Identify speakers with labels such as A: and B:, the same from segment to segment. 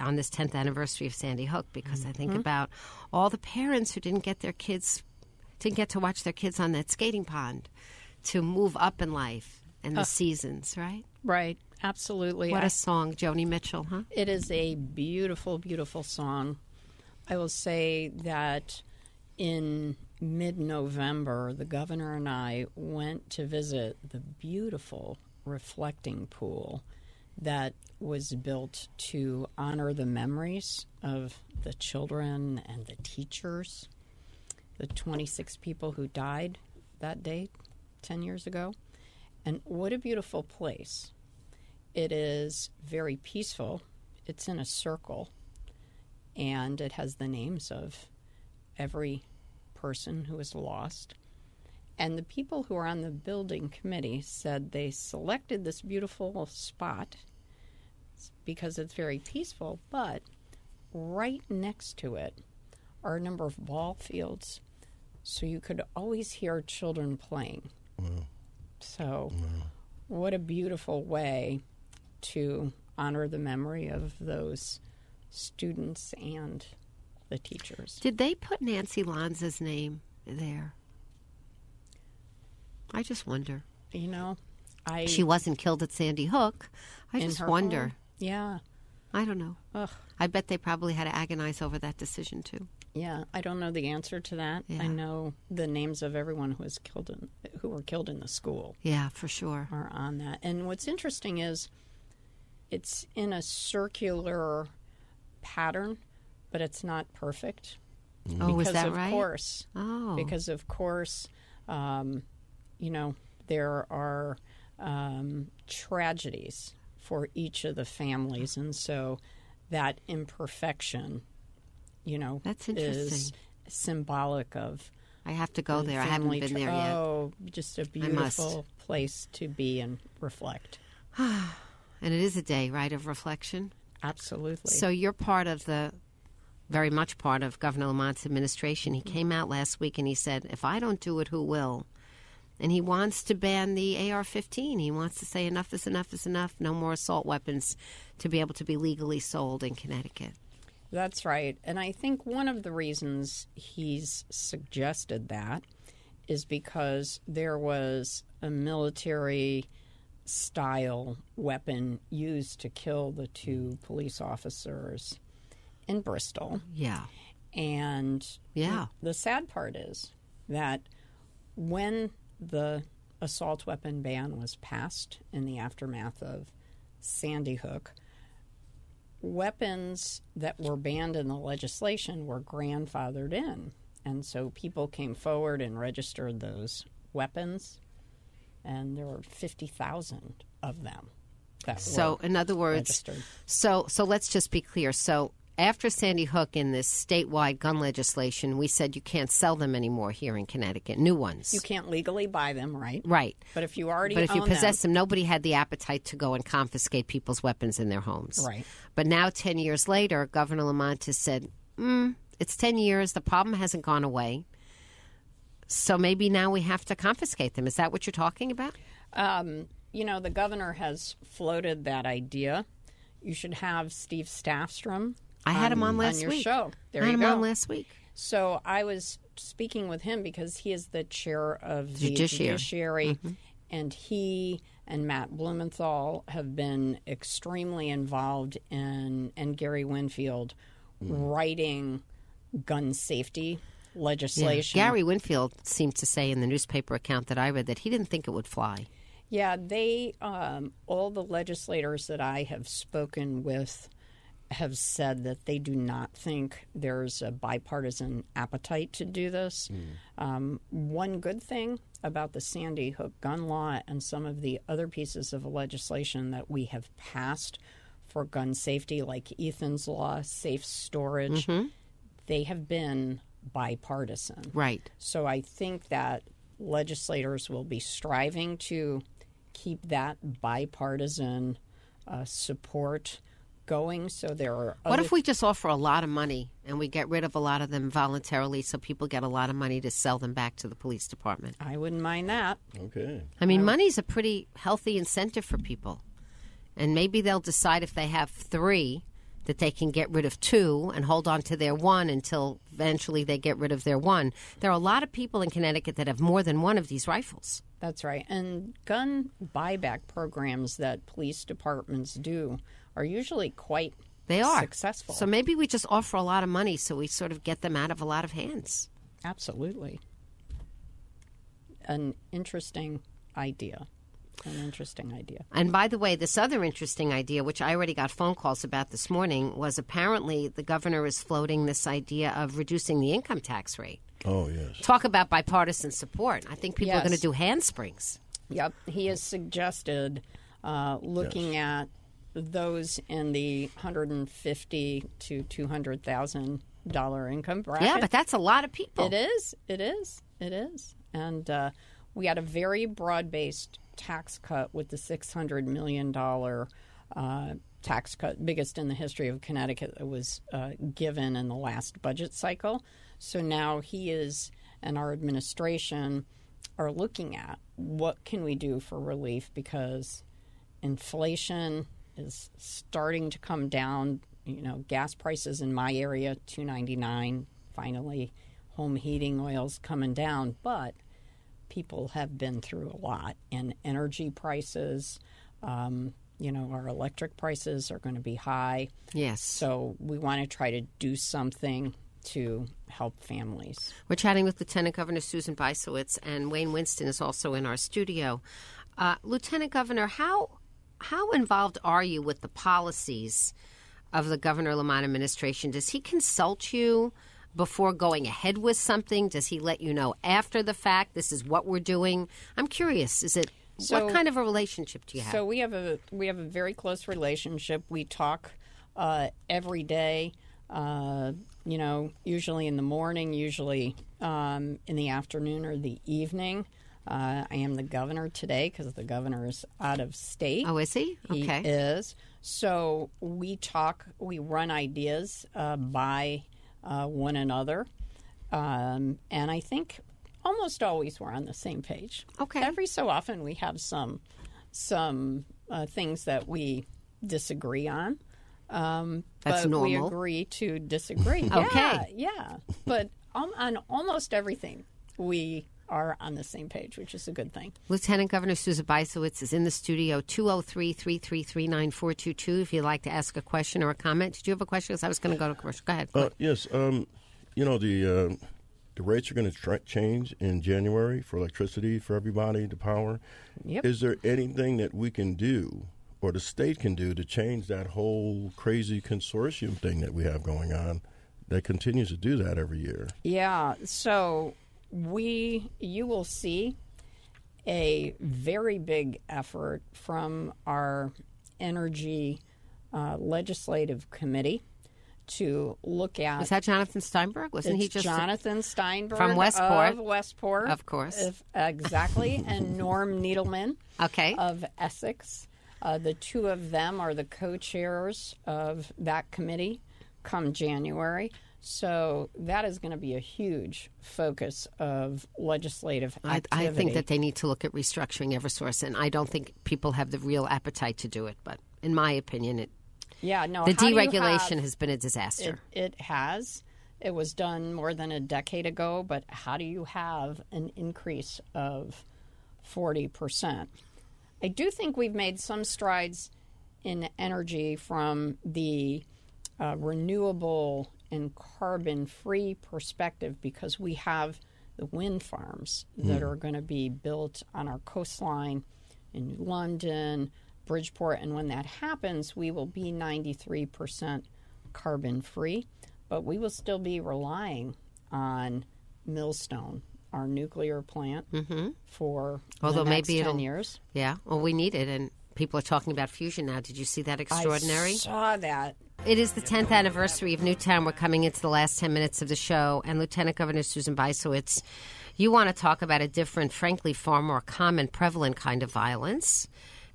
A: on this 10th anniversary of Sandy Hook, because I think about all the parents who didn't get to watch their kids on that skating pond to move up in life and the seasons, right?
B: Right. Absolutely.
A: What a song, Joni Mitchell, huh?
B: It is a beautiful, beautiful song. I will say that in mid-November, the governor and I went to visit the beautiful reflecting pool that was built to honor the memories of the children and the teachers, the 26 people who died that day 10 years ago. And what a beautiful place. It is very peaceful. It's in a circle, and it has the names of every person who was lost. And the people who are on the building committee said they selected this beautiful spot because it's very peaceful, but right next to it are a number of ball fields, so you could always hear children playing. Wow. So what a beautiful way to honor the memory of those students and the teachers.
A: Did they put Nancy Lanza's name there? I just wonder.
B: You know,
A: she wasn't killed at Sandy Hook. I just wonder.
B: Home? Yeah.
A: I don't know.
B: Ugh.
A: I bet they probably had to agonize over that decision, too.
B: Yeah, I don't know the answer to that. Yeah. I know the names of everyone who were killed in the school.
A: Yeah, for sure.
B: Are on that. And what's interesting is it's in a circular pattern, but it's not perfect.
A: Oh, is that right?
B: Because of course, you know, there are tragedies for each of the families, and so that imperfection, you know,
A: that's interesting.
B: Is symbolic of.
A: I have to go there. I haven't been there yet.
B: Oh, just a beautiful place to be and reflect.
A: And it is a day, right, of reflection?
B: Absolutely.
A: So you're very much part of Governor Lamont's administration. He came out last week and he said, if I don't do it, who will? And he wants to ban the AR-15. He wants to say enough is enough is enough. No more assault weapons to be able to be legally sold in Connecticut.
B: That's right. And I think one of the reasons he's suggested that is because there was a military-style weapon used to kill the 2 police officers in Bristol.
A: Yeah.
B: And the sad part is that when the assault weapon ban was passed in the aftermath of Sandy Hook, weapons that were banned in the legislation were grandfathered in. And so people came forward and registered those weapons, and there were 50,000 of them that were in other words, registered.
A: So let's just be clear. So after Sandy Hook, in this statewide gun legislation, we said you can't sell them anymore here in Connecticut, new ones.
B: You can't legally buy them, right?
A: Right.
B: But if you already
A: possess them, nobody had the appetite to go and confiscate people's weapons in their homes.
B: Right.
A: But now, 10 years later, Governor Lamont has said, it's 10 years, the problem hasn't gone away, so maybe now we have to confiscate them. Is that what you're talking about?
B: You know, the governor has floated that idea. You should have Steve Staffstrom.
A: I had him on last
B: your
A: week.
B: Show. There
A: I
B: you
A: had
B: go.
A: him on last week.
B: So I was speaking with him because he is the chair of the Judiciary, and he and Matt Blumenthal have been extremely involved in, and Gary Winfield, writing gun safety legislation.
A: Yeah. Gary Winfield seemed to say in the newspaper account that I read that he didn't think it would fly.
B: Yeah, they all the legislators that I have spoken with have said that they do not think there's a bipartisan appetite to do this. One good thing about the Sandy Hook gun law and some of the other pieces of legislation that we have passed for gun safety, like Ethan's Law, safe storage, they have been bipartisan.
A: Right.
B: So I think that legislators will be striving to keep that bipartisan support going. So there are
A: what if we just offer a lot of money and we get rid of a lot of them voluntarily so people get a lot of money to sell them back to the police department?
B: I wouldn't mind that.
C: Okay.
A: I mean, money's a pretty healthy incentive for people. And maybe they'll decide if they have 3 that they can get rid of 2 and hold on to their 1 until eventually they get rid of their 1. There are a lot of people in Connecticut that have more than 1 of these rifles.
B: That's right. And gun buyback programs that police departments do are usually quite successful.
A: So maybe we just offer a lot of money so we sort of get them out of a lot of hands.
B: Absolutely. An interesting idea. And
A: by the way, this other interesting idea, which I already got phone calls about this morning, was apparently the governor is floating this idea of reducing the income tax rate.
C: Oh, yes.
A: Talk about bipartisan support. I think people are going to do handsprings.
B: Yep. He has suggested looking at those in the $150,000 to $200,000 income bracket.
A: Yeah, but that's a lot of people.
B: It is. And we had a very broad-based tax cut with the $600 million tax cut, biggest in the history of Connecticut, that was given in the last budget cycle. So now he and our administration are looking at what can we do for relief, because inflation is starting to come down. You know, gas prices in my area, $2.99. Finally, home heating oil's coming down, but people have been through a lot. And energy prices, our electric prices are going to be high.
A: Yes.
B: So we want to try to do something to help families.
A: We're chatting with Lieutenant Governor Susan Bysiewicz, and Wayne Winston is also in our studio. Lieutenant Governor, how involved are you with the policies of the Governor Lamont administration? Does he consult you before going ahead with something? Does he let you know after the fact, this is what we're doing? I'm curious. What kind of a relationship do you have?
B: So we have a very close relationship. We talk every day, usually in the morning, usually in the afternoon or the evening. I am the governor today because the governor is out of state.
A: Oh, is he? Okay.
B: He is. So we talk, we run ideas by one another. And I think almost always we're on the same page.
A: Okay.
B: Every so often we have some things that we disagree on.
A: That's
B: but
A: normal.
B: We agree to disagree.
A: Okay.
B: Yeah. But on almost everything we are on the same page, which is a good thing.
A: Lieutenant Governor Susan Bysiewicz is in the studio, 203-333-9422, if you'd like to ask a question or a comment. Did you have a question? Because I was going to go to commercial. Go ahead.
C: Yes. The rates are going to change in January for electricity, for everybody, the power.
B: Yep.
C: Is there anything that we can do or the state can do to change that whole crazy consortium thing that we have going on that continues to do that every year?
B: Yeah. So you will see a very big effort from our energy legislative committee to look at.
A: Was that Jonathan Steinberg? Wasn't he just
B: Jonathan Steinberg
A: from Westport?
B: Of Westport,
A: of course.
B: Exactly, and Norm Needleman, of Essex. The two of them are the co-chairs of that committee come January. So that is going to be a huge focus of legislative activity.
A: I think that they need to look at restructuring Eversource, and I don't think people have the real appetite to do it. But in my opinion, the deregulation has been a disaster.
B: It has. It was done more than a decade ago, but how do you have an increase of 40%? I do think we've made some strides in energy from the renewable and carbon-free perspective, because we have the wind farms that are going to be built on our coastline in New London, Bridgeport, and when that happens, we will be 93% carbon-free, but we will still be relying on Millstone, our nuclear plant, for the next 10 years.
A: Yeah, well, we need it, and people are talking about fusion now. Did you see that extraordinary?
B: I saw that.
A: It is the 10th anniversary of Newtown. We're coming into the last 10 minutes of the show. And Lieutenant Governor Susan Bysiewicz, you want to talk about a different, frankly, far more common, prevalent kind of violence.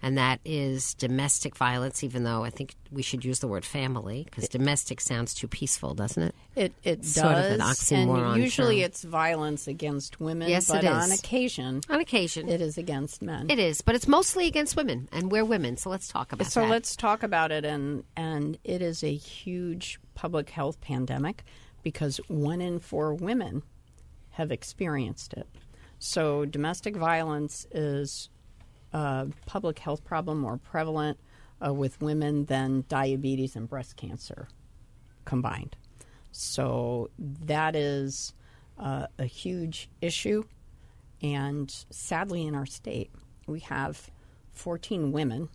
A: and that is domestic violence, even though I think we should use the word family, because domestic sounds too peaceful, doesn't it?
B: It does.
A: Sort of an oxymoron
B: and usually
A: term.
B: it's violence against women,
A: Yes,
B: but
A: it is.
B: on occasion
A: it
B: is against men.
A: is, but it's mostly against women, and we're women, so let's talk about that.
B: So let's talk about it, and it is a huge public health pandemic because 1 in 4 women have experienced it. So domestic violence is a public health problem more prevalent with women than diabetes and breast cancer combined. So that is a huge issue. And sadly, in our state, we have 14 women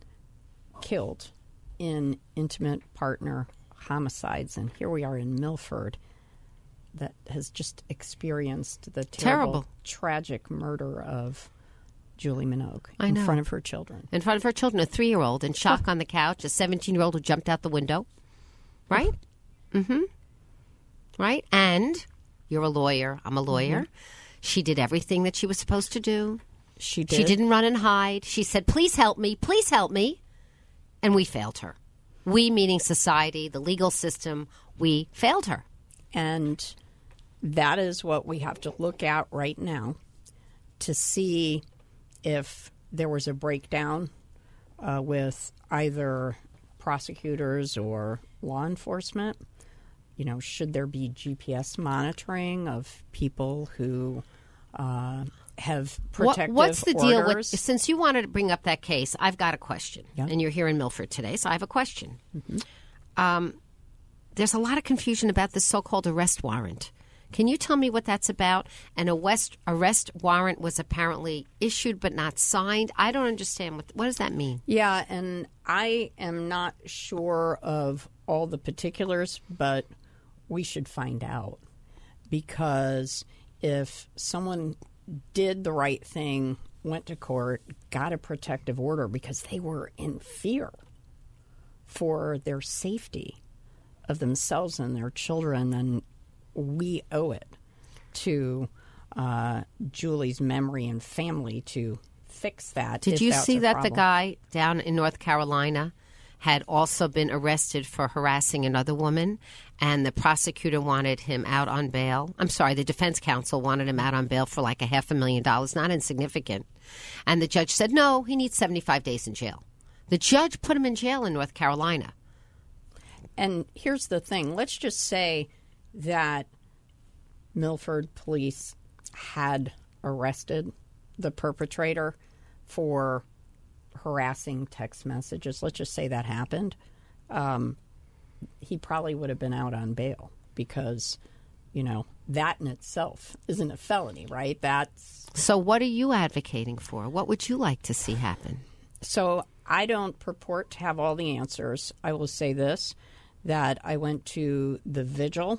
B: killed in intimate partner homicides. And here we are in Milford that has just experienced the terrible, tragic murder of Julie Minogue in front of her children.
A: In front of her children, a 3-year-old in shock on the couch, a 17-year-old who jumped out the window. Right? Mm-hmm. Right? And you're a lawyer. I'm a lawyer. Mm-hmm. She did everything that she was supposed to do.
B: She did.
A: She didn't run and hide. She said, please help me. Please help me. And we failed her. We, meaning society, the legal system, we failed her.
B: And that is what we have to look at right now to see if there was a breakdown with either prosecutors or law enforcement. You know, should there be GPS monitoring of people who have protective
A: What's the deal with,
B: orders?
A: since you wanted to bring up that case, I've got a question.
B: Yeah.
A: And you're here in Milford today, so I have a question.
B: Mm-hmm.
A: There's a lot of confusion about this so-called arrest warrant. Can you tell me what that's about? An arrest warrant was apparently issued but not signed. I don't understand. What does that mean?
B: Yeah, and I am not sure of all the particulars, but we should find out. Because if someone did the right thing, went to court, got a protective order because they were in fear for their safety of themselves and their children, then we owe it to Julie's memory and family to fix that.
A: Did you see that the guy down in North Carolina had also been arrested for harassing another woman, and the prosecutor wanted him out on bail? I'm sorry, the defense counsel wanted him out on bail for like $500,000, not insignificant. And the judge said, no, he needs 75 days in jail. The judge put him in jail in North Carolina.
B: And here's the thing. Let's just say that Milford police had arrested the perpetrator for harassing text messages. Let's just say that happened. He probably would have been out on bail because, you know, that in itself isn't a felony, right?
A: So what are you advocating for? What would you like to see happen?
B: So I don't purport to have all the answers. I will say this, that I went to the vigil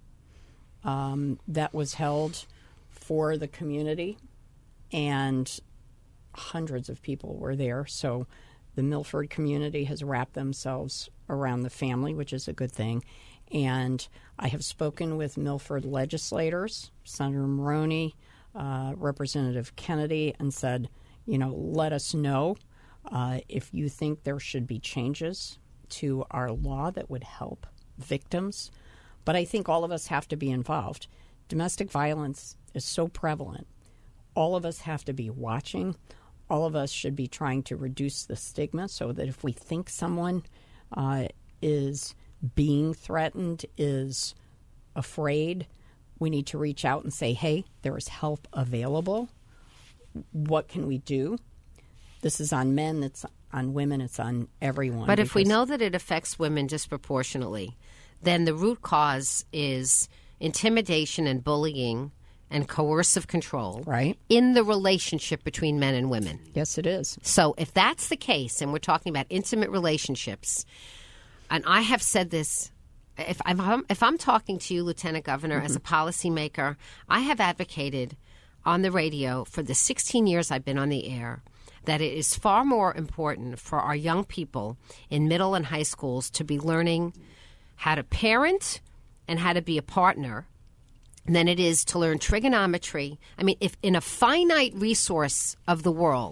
B: that was held for the community, and hundreds of people were there. So the Milford community has wrapped themselves around the family, which is a good thing. And I have spoken with Milford legislators, Senator Maroney, Representative Kennedy, and said, you know, let us know if you think there should be changes to our law that would help victims. But I think all of us have to be involved. Domestic violence is so prevalent. All of us have to be watching. All of us should be trying to reduce the stigma so that if we think someone is being threatened, is afraid, we need to reach out and say, hey, there is help available. What can we do? This is on men, it's on women, it's on everyone.
A: But if we know that it affects women disproportionately, then the root cause is intimidation and bullying and coercive control,
B: right,
A: in the relationship between men and women.
B: Yes, it is.
A: So if that's the case, and we're talking about intimate relationships, and I have said this, if I'm talking to you, Lieutenant Governor, as a policymaker, I have advocated on the radio for the 16 years I've been on the air that it is far more important for our young people in middle and high schools to be learning how to parent and how to be a partner than it is to learn trigonometry. I mean, if in a finite resource of the world,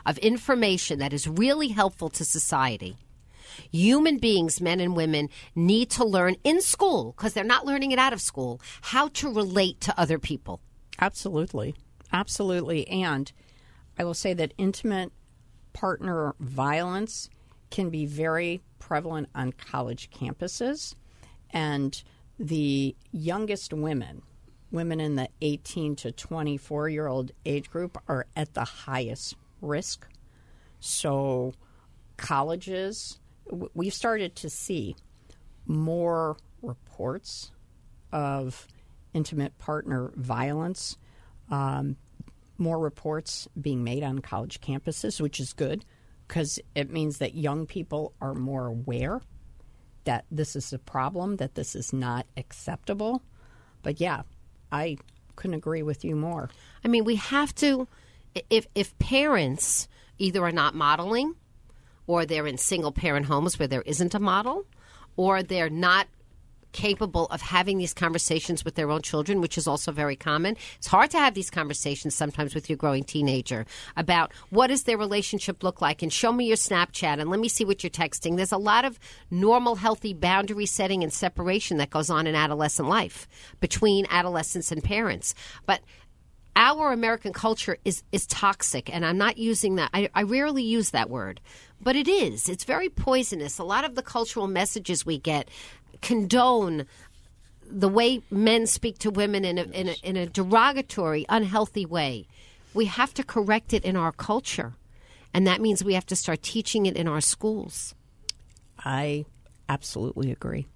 A: of information that is really helpful to society. Human beings, men and women, need to learn in school, because they're not learning it out of school, how to relate to other people.
B: Absolutely. Absolutely. And I will say that intimate partner violence can be very prevalent on college campuses. And the youngest women in the 18 to 24-year-old age group, are at the highest risk. So colleges, we've started to see more reports of intimate partner violence, more reports being made on college campuses, which is good because it means that young people are more aware that this is a problem, that this is not acceptable. But yeah, I couldn't agree with you more.
A: I mean, we have to, if parents either are not modeling, or they're in single-parent homes where there isn't a model, or they're not capable of having these conversations with their own children, which is also very common. It's hard to have these conversations sometimes with your growing teenager about what does their relationship look like, and show me your Snapchat and let me see what you're texting. There's a lot of normal, healthy boundary setting and separation that goes on in adolescent life between adolescents and parents. But our American culture is toxic, and I'm not using that. I rarely use that word, but it is. It's very poisonous. A lot of the cultural messages we get condone the way men speak to women in a derogatory, unhealthy way. We have to correct it in our culture, and that means we have to start teaching it in our schools.
B: I absolutely agree.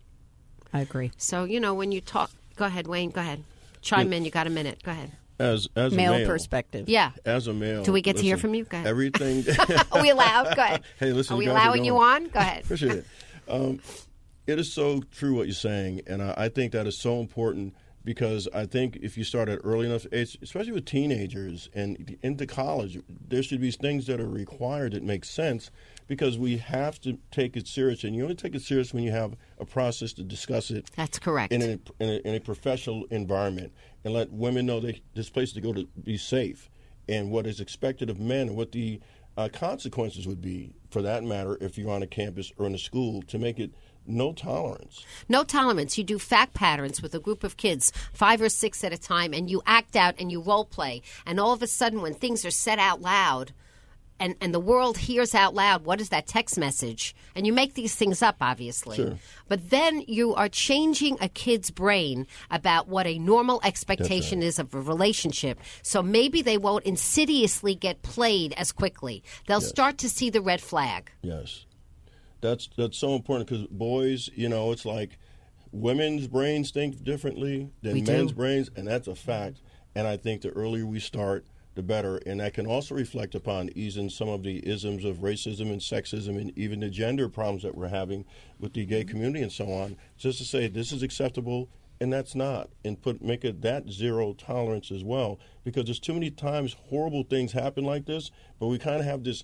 B: I agree.
A: So, when you talk, go ahead, Wayne, go ahead. Chime in. You got a minute. Go ahead.
C: As a
B: male perspective.
A: Yeah.
C: As a male.
A: Do we get to hear from you? Go ahead.
C: Everything.
A: Are we allowed? Go ahead.
C: Hey, listen.
A: Are we allowing you on? Go ahead.
C: Appreciate it. It is so true what you're saying, and I think that is so important because I think if you start at early enough age, especially with teenagers and into college, there should be things that are required that make sense because we have to take it serious, and you only take it serious when you have a process to discuss it.
A: That's correct.
C: In a professional environment, and let women know this place to go to be safe, and what is expected of men, and what the consequences would be, for that matter, if you're on a campus or in a school, to make it no tolerance.
A: No tolerance. You do fact patterns with a group of kids, 5 or 6 at a time, and you act out and you role play. And all of a sudden, when things are said out loud, and the world hears out loud, what is that text message? And you make these things up, obviously.
C: Sure.
A: But then you are changing a kid's brain about what a normal expectation is of a relationship. So maybe they won't insidiously get played as quickly. They'll start to see the red flag.
C: Yes. That's so important because boys, it's like women's brains think differently than men's brains, and that's a fact. And I think the earlier we start, the better. And that can also reflect upon easing some of the isms of racism and sexism and even the gender problems that we're having with the gay community and so on. Just to say this is acceptable and that's not, and make it that zero tolerance as well. Because there's too many times horrible things happen like this, but we kind of have this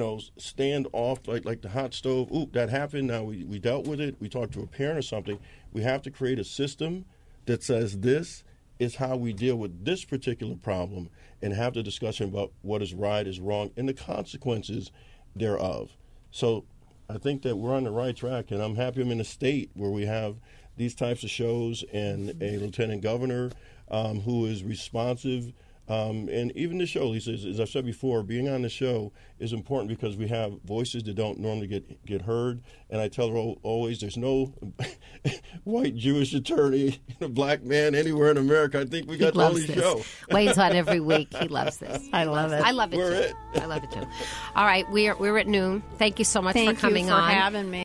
C: stand off like the hot stove. Ooh, that happened. Now we dealt with it. We talked to a parent or something. We have to create a system that says this is how we deal with this particular problem and have the discussion about what is right, is wrong, and the consequences thereof. So I think that we're on the right track, and I'm happy I'm in a state where we have these types of shows and a lieutenant governor who is responsive. And even the show, Lisa, as I've said before, being on the show is important because we have voices that don't normally get heard. And I tell her always there's no white Jewish attorney, a black man anywhere in America. I think we got the only show.
A: Wayne's on every week. He loves this.
B: I love it.
A: I love it, too. I love it, too. All right, we're at noon. Thank you so much for coming on.
B: Thank you for having me.